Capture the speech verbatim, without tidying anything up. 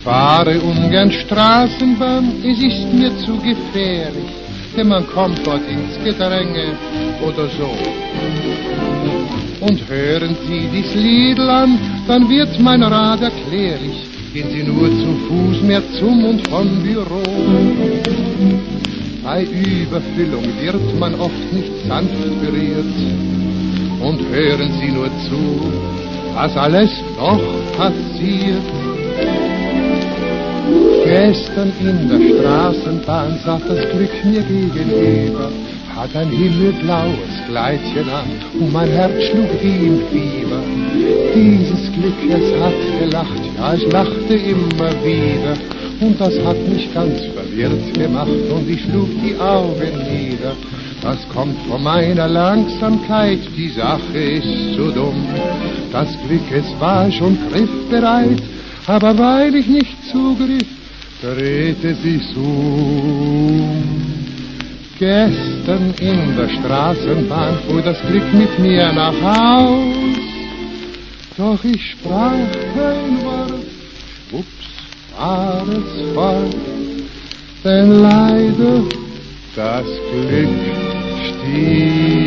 fahre ungern Straßenbahn, es ist mir zu gefährlich, denn man kommt dort ins Gedränge oder so. Und hören Sie dies Liedl an, dann wird mein Rat erklärlich, gehen Sie nur zu Fuß mehr zum und von Büro. Bei Überfüllung wird man oft nicht sanft berührt, und hören Sie nur zu, was alles noch passiert. Gestern in der Straßenbahn saß das Glück mir gegenüber, hat ein himmelblaues Kleidchen an und mein Herz schlug wie im Fieber. Dieses Glück, es hat gelacht, ja, es lachte immer wieder, und das hat mich ganz verwirrt gemacht und ich schlug die Augen nieder. Das kommt von meiner Langsamkeit, die Sache ist so dumm. Das Glück, es war schon griffbereit, aber weil ich nicht zugriff, drehte sich's um. Gestern in der Straßenbahn fuhr das Glück mit mir nach Haus, doch ich sprach kein Wort, ups, war es fort, denn leider das Glück stieg.